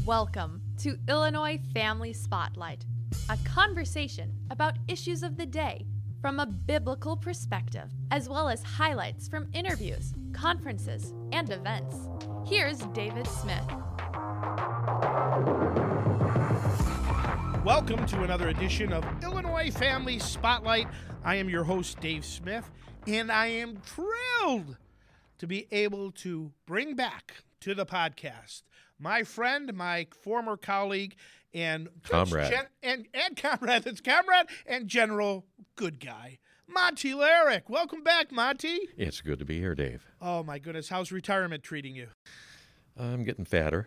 Welcome to Illinois Family Spotlight, a conversation about issues of the day from a biblical perspective, as well as highlights from interviews, conferences, and events. Here's David Smith. Welcome to another edition of Illinois Family Spotlight. I am your host, Dave Smith, and I am thrilled to be able to bring back to the podcast my friend, my former colleague, and comrade, comrade and general good guy, Monty Larrick. Welcome back, Monty. It's good to be here, Dave. Oh, my goodness. How's retirement treating you? I'm getting fatter.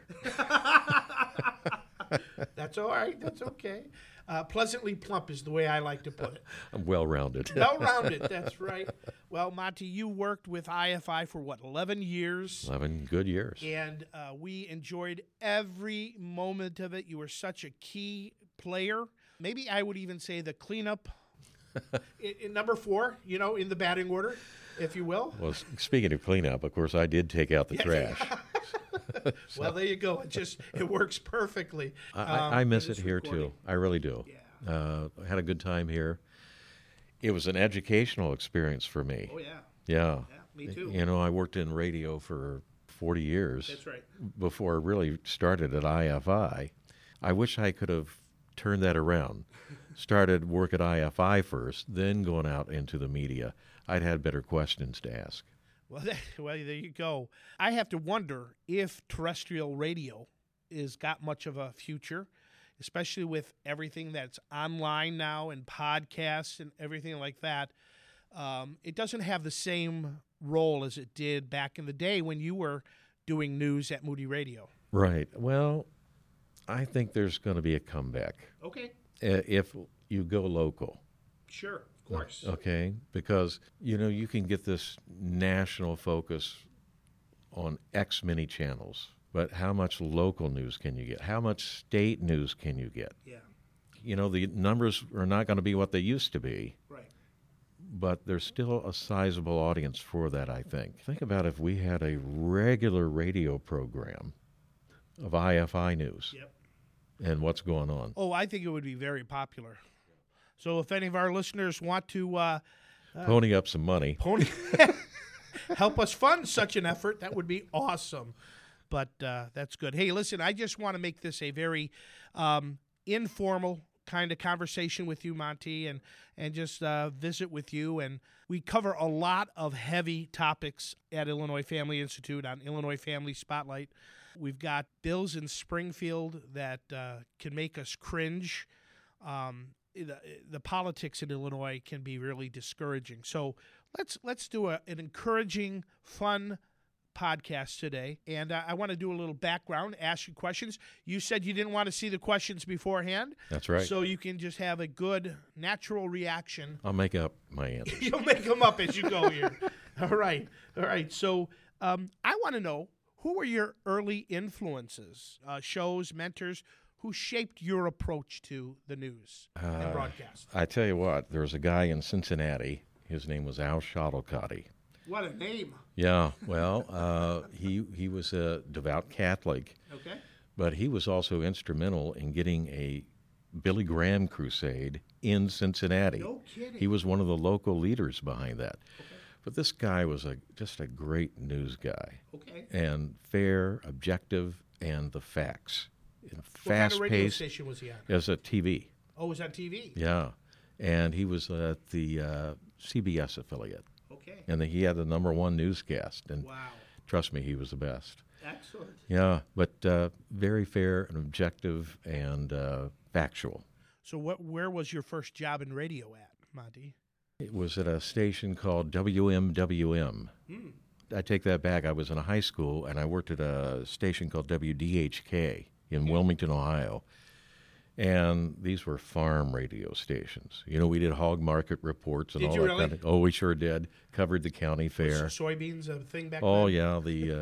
That's all right. That's okay. Pleasantly plump is the way I like to put it. I'm well-rounded. Well-rounded, that's right. Well, Monty, you worked with IFI for, 11 years? 11 good years. And we enjoyed every moment of it. You were such a key player. Maybe I would even say the cleanup in number 4, in the batting order, if you will. Well, speaking of cleanup, of course, I did take out the trash. Well, there you go. It works perfectly. I miss it here, too. I really do. Yeah. I had a good time here. It was an educational experience for me. Oh, yeah. Yeah. Me too. I worked in radio for 40 years. That's right. Before I really started at IFI. I wish I could have turned that around. Started work at IFI first, then going out into the media. I'd had better questions to ask. Well, there you go. I have to wonder if terrestrial radio has got much of a future, especially with everything that's online now and podcasts and everything like that. It doesn't have the same role as it did back in the day when you were doing news at Moody Radio. Right. Well, I think there's going to be a comeback. Okay. If you go local. Sure. Of course. Okay, because, you can get this national focus on X many channels, but how much local news can you get? How much state news can you get? Yeah. The numbers are not going to be what they used to be. Right. But there's still a sizable audience for that, I think. Think about if we had a regular radio program of IFI news. Yep. And what's going on. Oh, I think it would be very popular. So if any of our listeners want to pony up some money, help us fund such an effort, that would be awesome. But that's good. Hey, listen, I just want to make this a very informal kind of conversation with you, Monty, and just visit with you. And we cover a lot of heavy topics at Illinois Family Institute on Illinois Family Spotlight. We've got bills in Springfield that can make us cringe. The politics in Illinois can be really discouraging. So let's do an encouraging, fun podcast today. And I want to do a little background, ask you questions. You said you didn't want to see the questions beforehand. That's right. So you can just have a good, natural reaction. I'll make up my answers. You'll make them up as you go here. All right. So I want to know, who were your early influences, shows, mentors, who shaped your approach to the news and broadcast? I tell you what, there was a guy in Cincinnati. His name was Al Schottelkotte. What a name. Yeah, well, he was a devout Catholic. Okay. But he was also instrumental in getting a Billy Graham crusade in Cincinnati. No kidding. He was one of the local leaders behind that. Okay. But this guy was just a great news guy. Okay. And fair, objective, and the facts. Fast-paced. What kind of radio station was he on? As a TV. Oh, it was on TV? Yeah. And he was at the CBS affiliate. Okay. And he had the #1 newscast. And wow. Trust me, he was the best. Excellent. Yeah, but very fair and objective and factual. So where was your first job in radio at, Monty? It was at a station called WMWM. I take that back. I was in a high school, and I worked at a station called WDHK in Wilmington, Ohio. And these were farm radio stations. We did hog market reports and did all you that really? kind of. Oh, we sure did. Covered the county fair. Was soybeans a thing back then? Oh yeah,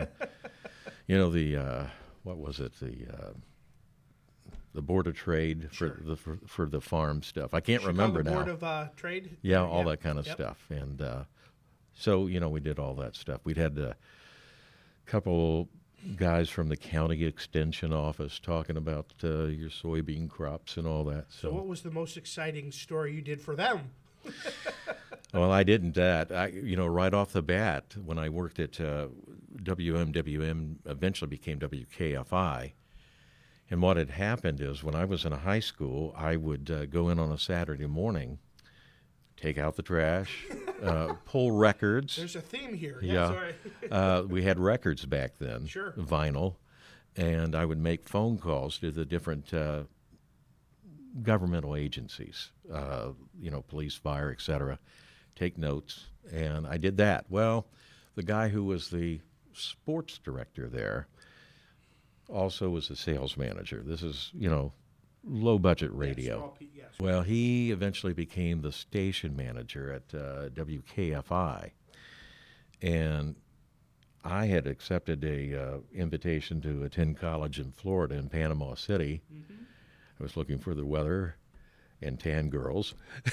what was it? The Board of Trade for the farm stuff. I can't remember now. Board of Trade. Yeah, all that kind of stuff. And so we did all that stuff. We'd had a couple guys from the county extension office talking about your soybean crops and all that. So what was the most exciting story you did for them? Well, I didn't that. Right off the bat, when I worked at WMWM, eventually became WKFI. And what had happened is when I was in high school, I would go in on a Saturday morning, take out the trash, pull records. There's a theme here. Yeah. Sorry. We had records back then, Sure. vinyl, and I would make phone calls to the different governmental agencies, police, fire, etc., take notes, and I did that. Well, the guy who was the sports director there also was the sales manager. This is, low-budget radio. Yes. Well, he eventually became the station manager at WKFI, and I had accepted a invitation to attend college in Florida in Panama City. Mm-hmm. I was looking for the weather and tan girls.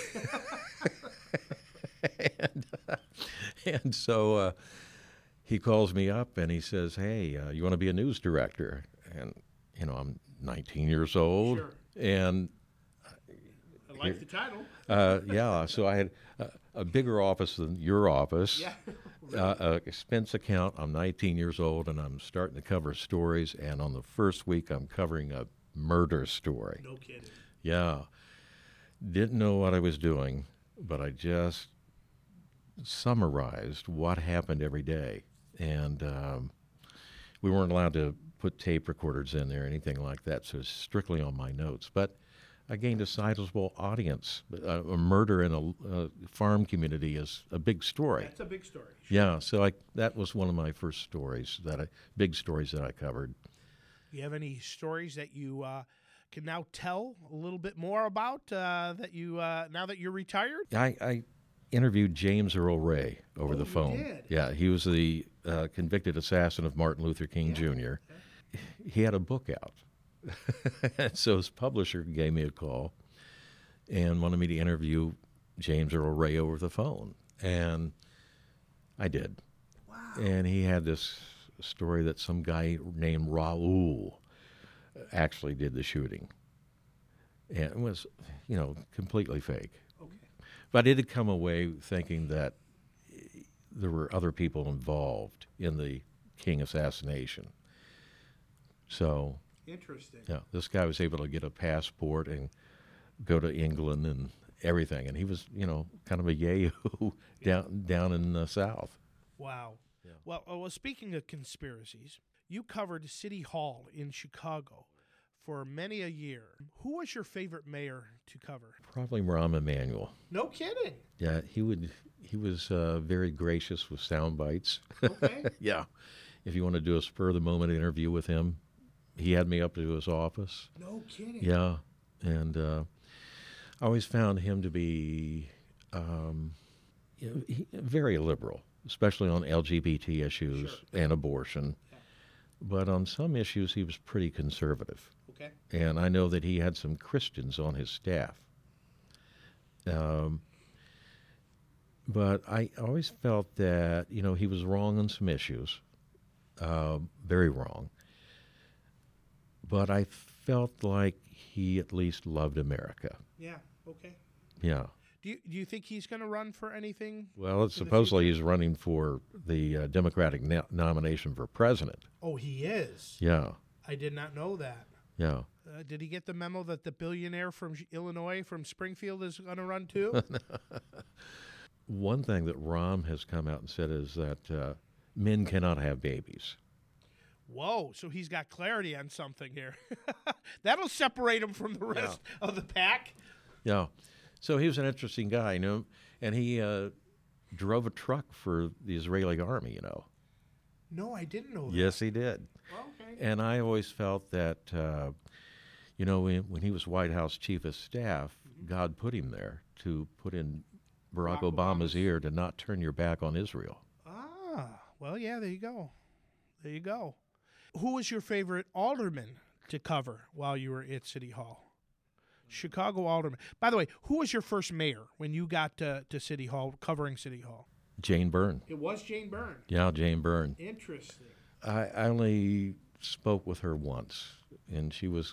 and so he calls me up and he says, "Hey, you want to be a news director?" And, I'm 19 years old. Sure. And I like the title. yeah, so I had a bigger office than your office. Yeah. Expense account. I'm 19 years old, and I'm starting to cover stories. And on the first week, I'm covering a murder story. No kidding. Yeah. Didn't know what I was doing, but I just summarized what happened every day. And we weren't allowed to put tape recorders in there or anything like that, so it's strictly on my notes. But I gained a sizable audience. A murder in a farm community is a big story. That's a big story. Sure. Yeah, so that was one of my first stories, big stories that I covered. Do you have any stories that you can now tell a little bit more about that you now that you're retired? I interviewed James Earl Ray over the you phone. did? Yeah, he was the convicted assassin of Martin Luther King Jr. He had a book out. So his publisher gave me a call and wanted me to interview James Earl Ray over the phone. And I did. Wow. And he had this story that some guy named Raul actually did the shooting. And it was, completely fake. Okay. But it had come away thinking that there were other people involved in the King assassination. So, Interesting. yeah, this guy was able to get a passport and go to England and everything. And he was, kind of a yahoo down in the South. Wow. Yeah. Well, speaking of conspiracies, you covered City Hall in Chicago for many a year. Who was your favorite mayor to cover? Probably Rahm Emanuel. No kidding. Yeah, he was very gracious with sound bites. Okay. Yeah. If you want to do a spur-of-the-moment interview with him, he had me up to his office. No kidding. Yeah, and I always found him to be very liberal, especially on LGBT issues and abortion. Yeah. But on some issues, he was pretty conservative. Okay. And I know that he had some Christians on his staff. But I always felt that, he was wrong on some issues, very wrong. But I felt like he at least loved America. Yeah. Okay. Yeah. Do you think he's going to run for anything? Well, supposedly he's running for the Democratic nomination for president. Oh, he is. Yeah. I did not know that. Yeah. Did he get the memo that the billionaire from Illinois, from Springfield, is going to run too? One thing that Rahm has come out and said is that men cannot have babies. Whoa, so he's got clarity on something here. That'll separate him from the rest of the pack. Yeah. So he was an interesting guy, and he drove a truck for the Israeli army, No, I didn't know that. Yes, he did. Okay. And I always felt that, when he was White House Chief of Staff, God put him there to put in Barack Obama's ear to not turn your back on Israel. Ah, well, yeah, there you go. There you go. Who was your favorite alderman to cover while you were at City Hall? Chicago alderman. By the way, who was your first mayor when you got to City Hall, covering City Hall? Jane Byrne. It was Jane Byrne. Yeah, Jane Byrne. Interesting. I only spoke with her once, and she was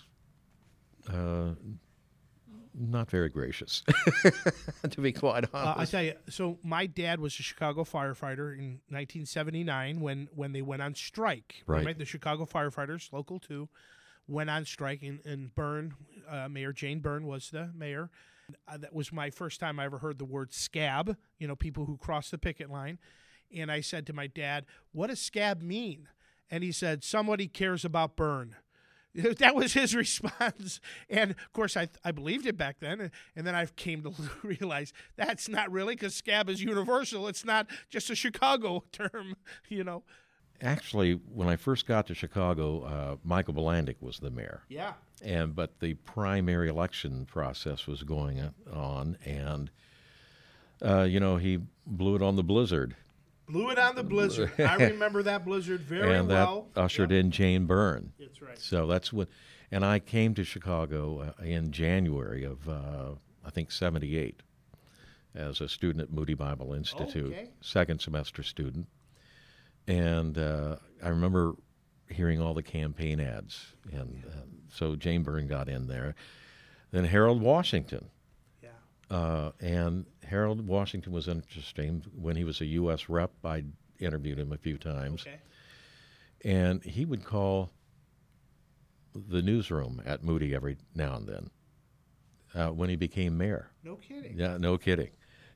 not very gracious, to be quite honest. I tell you, so my dad was a Chicago firefighter in 1979 when they went on strike. Right. The Chicago firefighters, Local 2, went on strike, and Byrne, Mayor Jane Byrne was the mayor. That was my first time I ever heard the word scab, people who cross the picket line. And I said to my dad, "What does scab mean?" And he said, "Somebody cares about Byrne." That was his response. And, of course, I believed it back then. And then I came to realize that's not really, because scab is universal. It's not just a Chicago term, Actually, when I first got to Chicago, Michael Bilandic was the mayor. Yeah. But the primary election process was going on, and, he blew it on the blizzard. Blew it on the blizzard. I remember that blizzard very well. And that ushered in Jane Byrne. That's right. So that's what, and I came to Chicago in January of, I think, 78 as a student at Moody Bible Institute, second semester student. And I remember hearing all the campaign ads. And so Jane Byrne got in there. Then Harold Washington. And Harold Washington was interesting. When he was a U.S. rep, I interviewed him a few times. Okay. And he would call the newsroom at Moody every now and then when he became mayor. No kidding. Yeah, no kidding.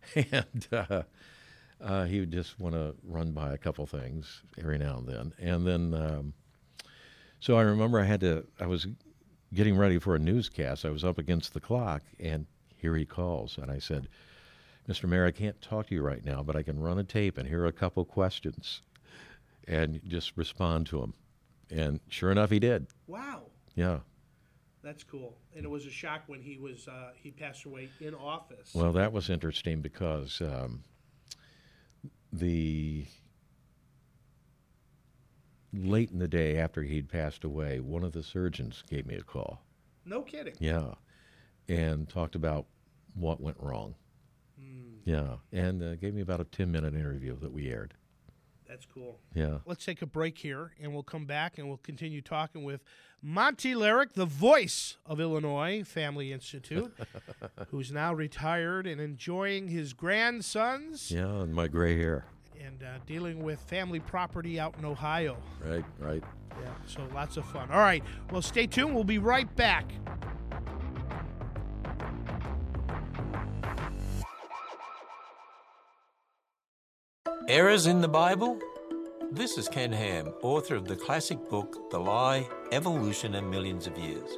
And he would just want to run by a couple things every now and then. And then, so I remember I was getting ready for a newscast. I was up against the clock, and here he calls, and I said, "Mr. Mayor, I can't talk to you right now, but I can run a tape and hear a couple questions and just respond to them." And sure enough, he did. Wow. Yeah. That's cool. And it was a shock when he passed away in office. Well, that was interesting because late in the day after he'd passed away, one of the surgeons gave me a call. No kidding. Yeah. And talked about what went wrong. Yeah, and gave me about a 10-minute interview that we aired. That's cool. Yeah. Let's take a break here, and we'll come back, and we'll continue talking with Monty Larrick, the voice of Illinois Family Institute, who's now retired and enjoying his grandsons. Yeah, and my gray hair. And dealing with family property out in Ohio. Right. Yeah, so lots of fun. All right, well, stay tuned. We'll be right back. Errors in the Bible? This is Ken Ham, author of the classic book, The Lie, Evolution and Millions of Years.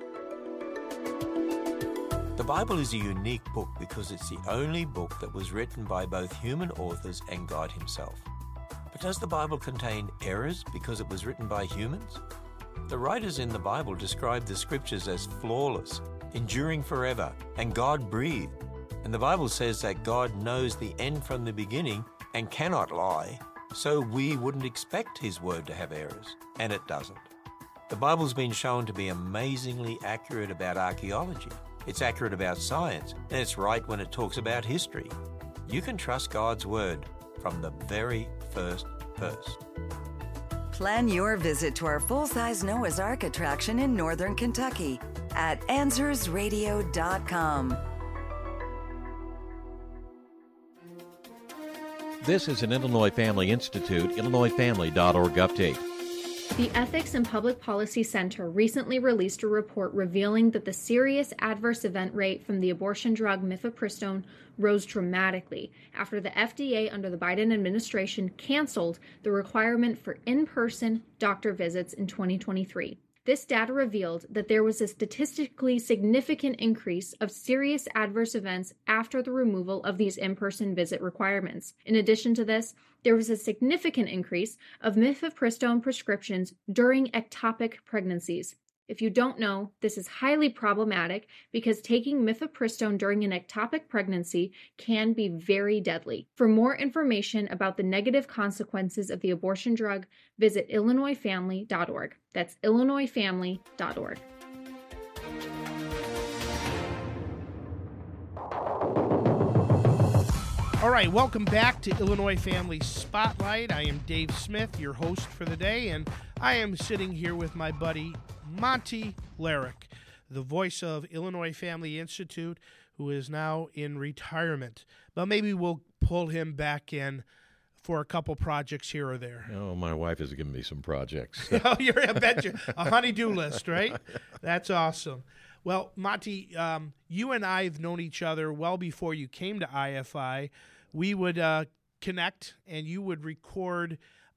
The Bible is a unique book because it's the only book that was written by both human authors and God himself. But does the Bible contain errors because it was written by humans? The writers in the Bible describe the scriptures as flawless, enduring forever, and God-breathed. And the Bible says that God knows the end from the beginning and cannot lie, so we wouldn't expect his word to have errors, and it doesn't. The Bible's been shown to be amazingly accurate about archaeology. It's accurate about science, and it's right when it talks about history. You can trust God's word from the very first verse. Plan your visit to our full-size Noah's Ark attraction in northern Kentucky at AnswersRadio.com. This is an Illinois Family Institute, IllinoisFamily.org update. The Ethics and Public Policy Center recently released a report revealing that the serious adverse event rate from the abortion drug mifepristone rose dramatically after the FDA under the Biden administration canceled the requirement for in-person doctor visits in 2023. This data revealed that there was a statistically significant increase of serious adverse events after the removal of these in-person visit requirements. In addition to this, there was a significant increase of mifepristone prescriptions during ectopic pregnancies. If you don't know, this is highly problematic because taking mifepristone during an ectopic pregnancy can be very deadly. For more information about the negative consequences of the abortion drug, visit IllinoisFamily.org. That's IllinoisFamily.org. All right, welcome back to Illinois Family Spotlight. I am Dave Smith, your host for the day, and I am sitting here with my buddy Monty Larrick, the voice of Illinois Family Institute, who is now in retirement. But maybe we'll pull him back in for a couple projects here or there. Oh, my wife has given me some projects. Oh, I bet you. A honey-do list, right? That's awesome. Well, Monty, you and I have known each other well before you came to IFI. We would connect, and you would record,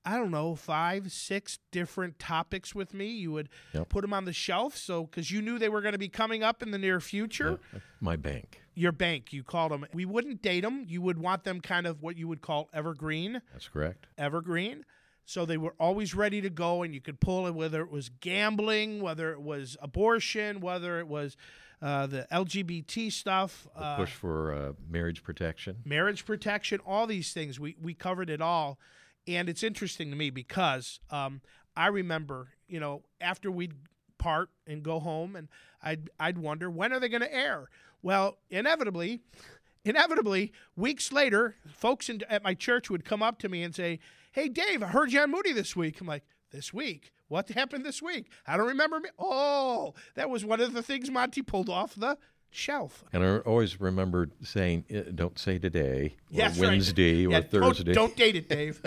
5, 6 different topics with me. You would put them on the shelf, because you knew they were going to be coming up in the near future. My bank. Your bank, you called them. We wouldn't date them. You would want them kind of what you would call evergreen. That's correct. Evergreen. So they were always ready to go, and you could pull it, whether it was gambling, whether it was abortion, whether it was the LGBT stuff. The push for marriage protection. Marriage protection, all these things. We covered it all. And it's interesting to me because I remember, after we'd part and go home, and I'd wonder, when are they going to air? Well, inevitably, weeks later, folks at my church would come up to me and say, "Hey, Dave, I heard you on Moody this week." I'm like, "This week? What happened this week? I don't remember me." Oh, that was one of the things Monty pulled off the shelf. And I always remembered saying, "Don't say today, or Yes, Wednesday, right. or Thursday." Don't date it, Dave.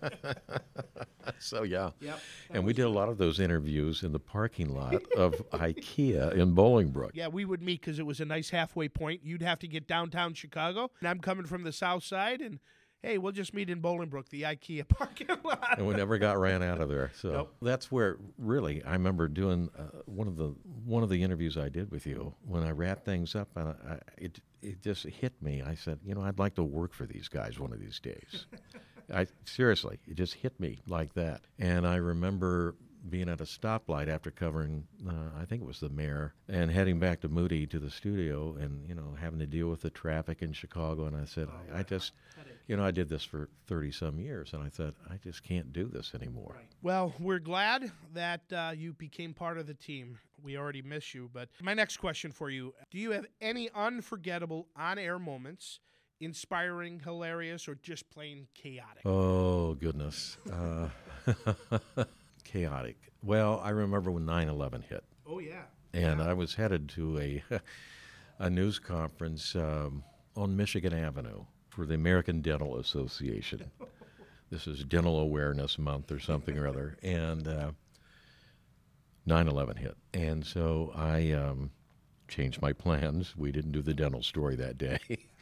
So, yeah. Yep. And we did a lot of those interviews in the parking lot of IKEA in Bolingbrook. Yeah, we would meet because it was a nice halfway point. You'd have to get downtown Chicago, and I'm coming from the south side, and hey, we'll just meet in Bolingbrook, the IKEA parking lot. And we never got ran out of there. So Nope. That's where really I remember doing one of the interviews I did with you. When I wrapped things up, and it just hit me. I said, I'd like to work for these guys one of these days. Seriously, it just hit me like that. And I remember being at a stoplight after covering, I think it was the mayor, and heading back to Moody to the studio, and having to deal with the traffic in Chicago. And I said, I just, I did this for 30-some years, and I thought, I just can't do this anymore. Well, we're glad that you became part of the team. We already miss you. But my next question for you, do you have any unforgettable on-air moments, inspiring, hilarious, or just plain chaotic? Oh, goodness. Chaotic. Well, I remember when 9/11 hit. Oh, yeah. And I was headed to a news conference on Michigan Avenue for the American Dental Association. This is Dental Awareness Month or something or other. And 9/11 hit. And so I changed my plans. We didn't do the dental story that day.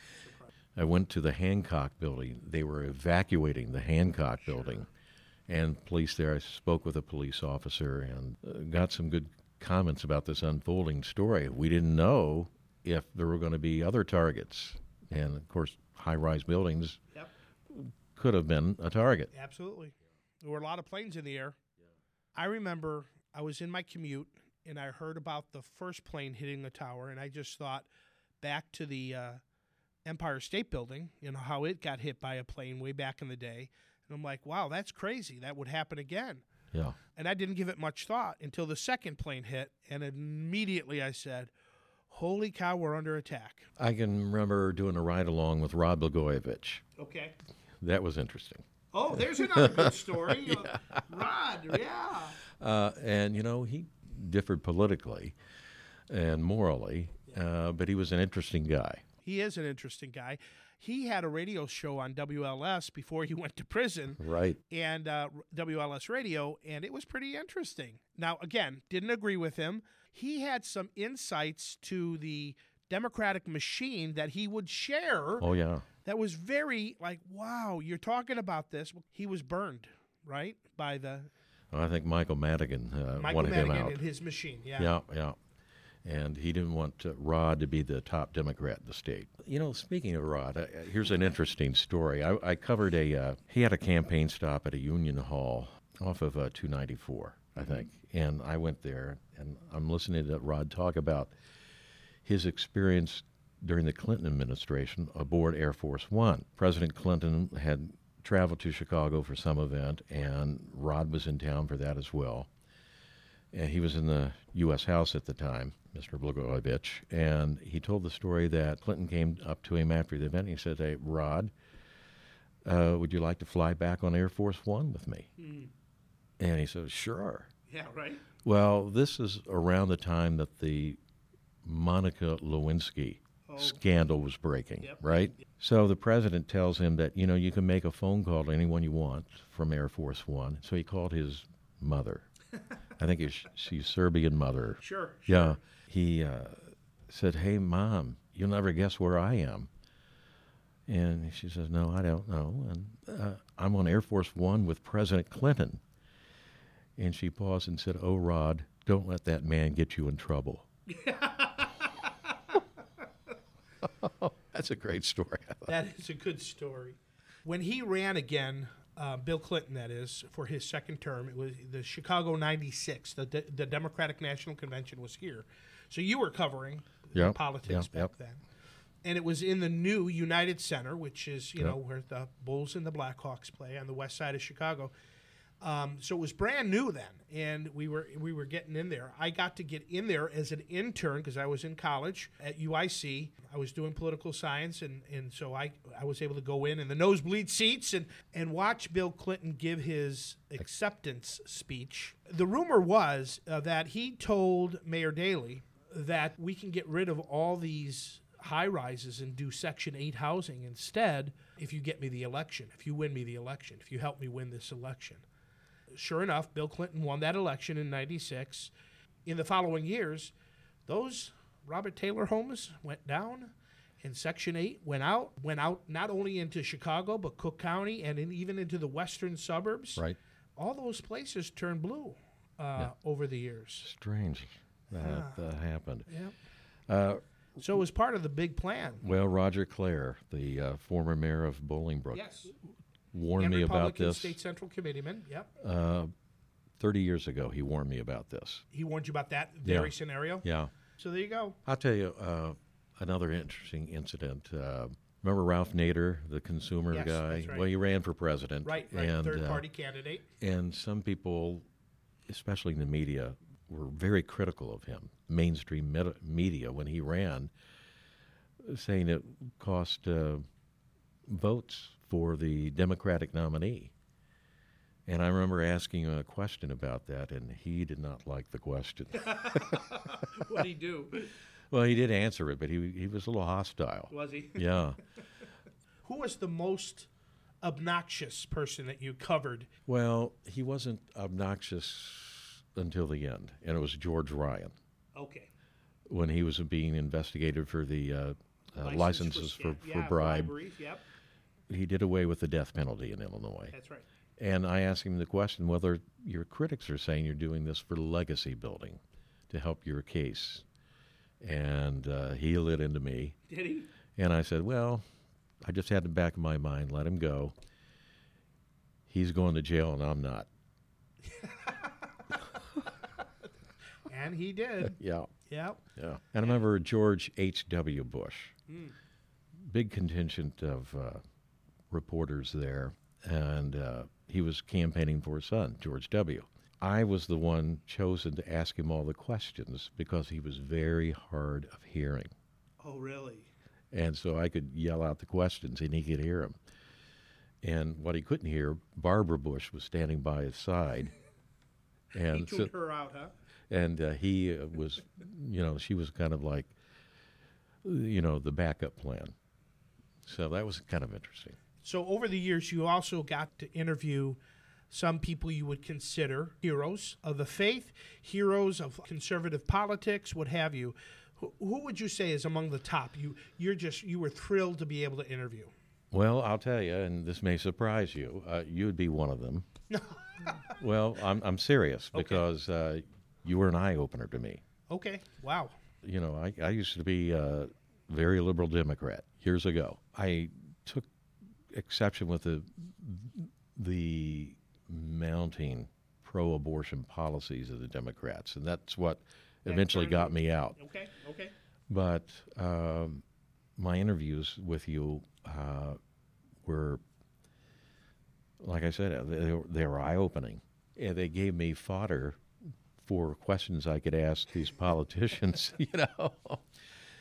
I went to the Hancock building. They were evacuating the Hancock building. And police there, I spoke with a police officer and got some good comments about this unfolding story. We didn't know if there were going to be other targets. And, of course, high-rise buildings could have been a target. Absolutely. There were a lot of planes in the air. I remember I was in my commute, and I heard about the first plane hitting the tower, and I just thought back to the Empire State Building, how it got hit by a plane way back in the day. And I'm like, wow, that's crazy. That would happen again. Yeah. And I didn't give it much thought until the second plane hit, and immediately I said, holy cow, we're under attack. I can remember doing a ride-along with Rod Blagojevich. Okay. That was interesting. Oh, there's another good story. Rod, yeah. And, he differed politically and morally, but he was an interesting guy. He is an interesting guy. He had a radio show on WLS before he went to prison. Right. And WLS Radio, and it was pretty interesting. Now, again, didn't agree with him. He had some insights to the Democratic machine that he would share. Oh, yeah. That was very wow, you're talking about this. He was burned, right, by the... I think Michael Madigan wanted him out. And his machine, yeah. Yeah. And he didn't want Rod to be the top Democrat in the state. Speaking of Rod, here's an interesting story. I covered he had a campaign stop at a Union Hall off of 294, I think. And I went there, and I'm listening to Rod talk about his experience during the Clinton administration aboard Air Force One. President Clinton had traveled to Chicago for some event, and Rod was in town for that as well. And he was in the U.S. House at the time, Mr. Blagojevich, and he told the story that Clinton came up to him after the event. And he said, "Hey, Rod, would you like to fly back on Air Force One with me? And he said, sure. Yeah, right. Well, this is around the time that the Monica Lewinsky scandal was breaking, right? So the president tells him that, you can make a phone call to anyone you want from Air Force One. So he called his mother. I think she's Serbian mother. Sure. Yeah. He said, hey, Mom, you'll never guess where I am. And she says, no, I don't know. And I'm on Air Force One with President Clinton. And she paused and said, oh, Rod, don't let that man get you in trouble. That's a great story. That is a good story. When he ran again, Bill Clinton, that is, for his second term, it was the Chicago 96. The Democratic National Convention was here. So you were covering politics back then. And it was in the new United Center, which is, where the Bulls and the Blackhawks play on the west side of Chicago. So it was brand new then, and we were getting in there. I got to get in there as an intern because I was in college at UIC. I was doing political science, and so I was able to go in the nosebleed seats and watch Bill Clinton give his acceptance speech. The rumor was that he told Mayor Daley that we can get rid of all these high-rises and do Section 8 housing instead if you get me the election, if you win me the election, if you help me win this election. Sure enough, Bill Clinton won that election in 96. In the following years, those Robert Taylor homes went down, and Section 8 went out not only into Chicago, but Cook County and even into the western suburbs. Right. All those places turned blue over the years. Strange that happened. Yeah. So it was part of the big plan. Well, Roger Clare, the former mayor of Bolingbrook, warned and me about Republican this. State Central Committeeman, 30 years ago, he warned me about this. He warned you about that very scenario? Yeah. So there you go. I'll tell you another interesting incident. Remember Ralph Nader, the consumer guy? That's right. Well, he ran for president. Right, and, third-party candidate. And some people, especially in the media, were very critical of him, mainstream media, when he ran, saying it cost votes for the Democratic nominee. And I remember asking him a question about that, and he did not like the question. What did he do? Well, he did answer it, but he was a little hostile. Was he? Yeah. Who was the most obnoxious person that you covered? Well, he wasn't obnoxious until the end, and it was George Ryan. Okay. When he was being investigated for the licenses for bribe. Briberies, yep. He did away with the death penalty in Illinois. That's right. And I asked him the question whether your critics are saying you're doing this for legacy building to help your case. And he lit into me. Did he? And I said, well, I just had in the back of my mind, let him go. He's going to jail and I'm not. And he did. Yeah. Yep. Yeah. And I remember George H.W. Bush. Big contingent of reporters there. And he was campaigning for his son, George W. I was the one chosen to ask him all the questions because he was very hard of hearing. Oh, really? And so I could yell out the questions and he could hear them. And what he couldn't hear, Barbara Bush was standing by his side. And he tuned her out, huh? And he was, she was kind of like, the backup plan. So that was kind of interesting. So over the years, you also got to interview some people you would consider heroes of the faith, heroes of conservative politics, what have you. Who would you say is among the top? You were thrilled to be able to interview. Well, I'll tell you, and this may surprise you. You would be one of them. Well, I'm serious because you were an eye opener to me. Okay. Wow. I used to be a very liberal Democrat years ago. I took exception with the mounting pro-abortion policies of the Democrats, and that's what eventually got me out. Okay. But my interviews with you were, like I said, they were eye-opening. And they gave me fodder for questions I could ask these politicians,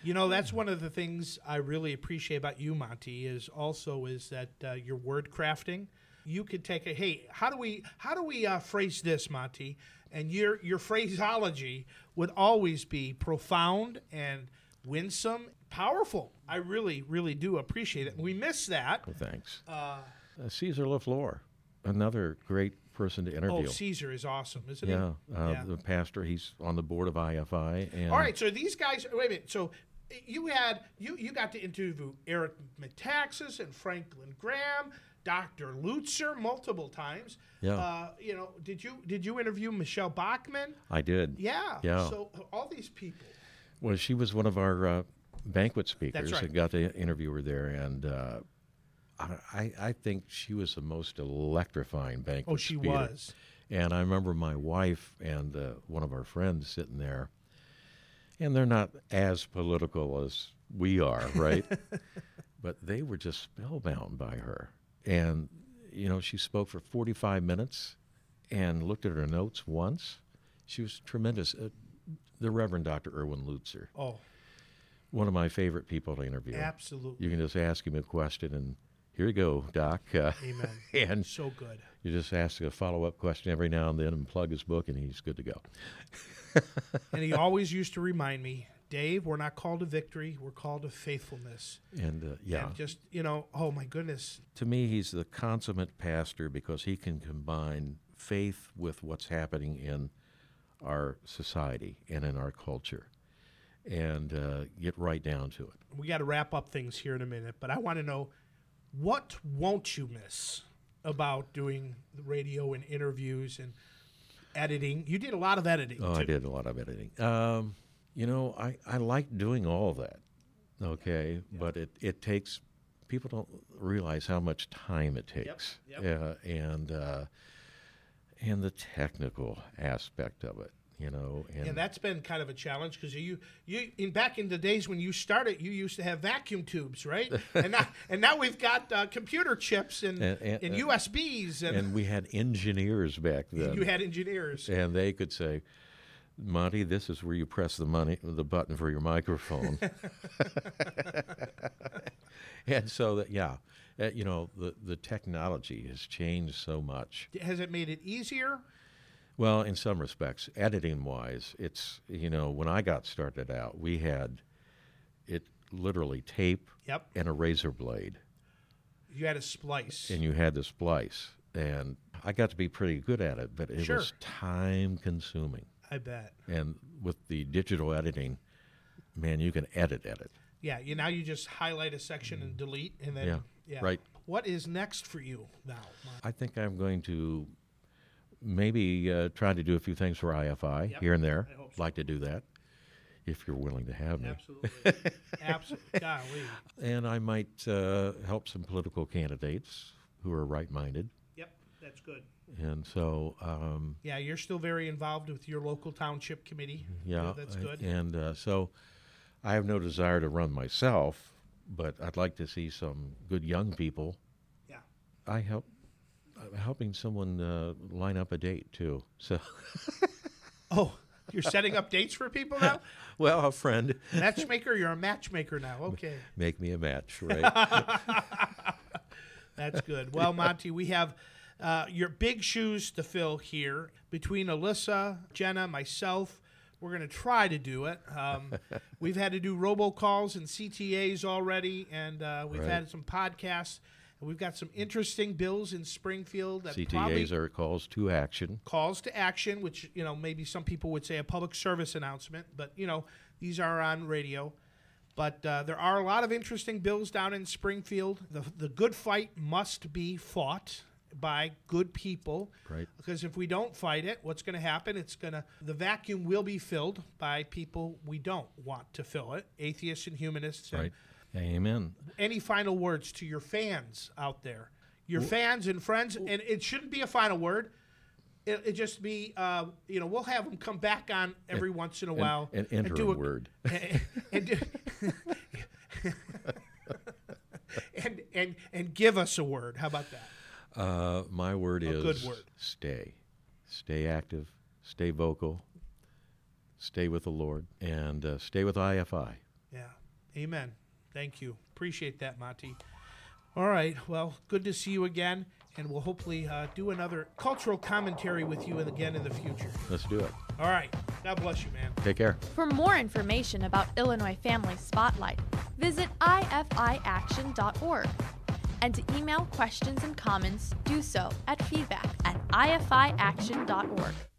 You know, that's one of the things I really appreciate about you, Monty, is that your word crafting. You could take how do we phrase this, Monty? And your phraseology would always be profound and winsome, powerful. I really, really do appreciate it. And we miss that. Well, thanks. Caesar LaFleur, another great person to interview. Oh, Caesar is awesome, isn't he? Yeah, the pastor. He's on the board of IFI. And all right, so these guys. Wait a minute. So you got to interview Eric Metaxas and Franklin Graham, Dr. Lutzer multiple times. Yeah. Did you interview Michelle Bachmann? I did. Yeah. Yeah. So all these people. Well, she was one of our banquet speakers. That's right. I got to interview her there, and I think she was the most electrifying banquet Oh, she speaker. was. And I remember my wife and one of our friends sitting there, and they're not as political as we are, right? But they were just spellbound by her. And, she spoke for 45 minutes and looked at her notes once. She was tremendous. The Reverend Dr. Erwin Lutzer. Oh, One of my favorite people to interview. absolutely. You can just ask him a question, and here you go, Doc. Amen. And So good. you just ask a follow-up question every now and then and plug his book, and he's good to go. And he always used to remind me, Dave, we're not called to victory. We're called to faithfulness. And, And just, oh, my goodness. to me, he's the consummate pastor because he can combine faith with what's happening in our society and in our culture and get right down to it. We got to wrap up things here in a minute, but I want to know, what won't you miss about doing the radio and interviews and editing? You did a lot of editing. Oh, too. I did a lot of editing. I like doing all of that, okay? Yeah. But it takes, people don't realize how much time it takes. Yep. And the technical aspect of it, And that's been kind of a challenge because back in the days when you started, you used to have vacuum tubes, right? and now we've got computer chips and USBs. And we had engineers back then. You had engineers. And they could say, Monty, this is where you press the button for your microphone. And so the technology has changed so much. Has it made it easier? Well, in some respects, editing-wise, it's, when I got started out, we had it literally tape and a razor blade. You had a splice. And you had to splice. And I got to be pretty good at it, but it was time-consuming. I bet. And with the digital editing, man, you can edit. Yeah, now you just highlight a section and delete, and then right. What is next for you now? I think I'm going to maybe try to do a few things for IFI here and there. I hope so. Like to do that, if you're willing to have me. Absolutely. Absolutely. Golly. And I might help some political candidates who are right-minded. Yep, that's good. And so... you're still very involved with your local township committee. Yeah, that's good. And so I have no desire to run myself, but I'd like to see some good young people. Yeah. I'm helping someone line up a date, too. So... Oh, you're setting up dates for people now? Well, a friend. Matchmaker? You're a matchmaker now. Okay. Make me a match, right? That's good. Well, Monty, we have your big shoes to fill here. Between Alyssa, Jenna, myself, we're going to try to do it. We've had to do robocalls and CTAs already, and we've had some podcasts. And we've got some interesting bills in Springfield. That CTAs are calls to action. Calls to action, which, maybe some people would say a public service announcement. But, these are on radio. But there are a lot of interesting bills down in Springfield. The good fight must be fought by good people. Right. Because if we don't fight it, what's going to happen? The vacuum will be filled by people we don't want to fill it, atheists and humanists. And right. Amen. Any final words to your fans out there? Your fans and friends, and it shouldn't be a final word. It just be, we'll have them come back on every once in a while. And enter a word. And give us a word. How about that? My word is good word. Stay. Stay active. Stay vocal. Stay with the Lord. And stay with IFI. Yeah. Amen. Thank you. Appreciate that, Monty. All right. Well, good to see you again, and we'll hopefully do another cultural commentary with you again in the future. Let's do it. All right. God bless you, man. Take care. For more information about Illinois Family Spotlight, visit ifiaction.org. And to email questions and comments, do so at feedback@ifiaction.org.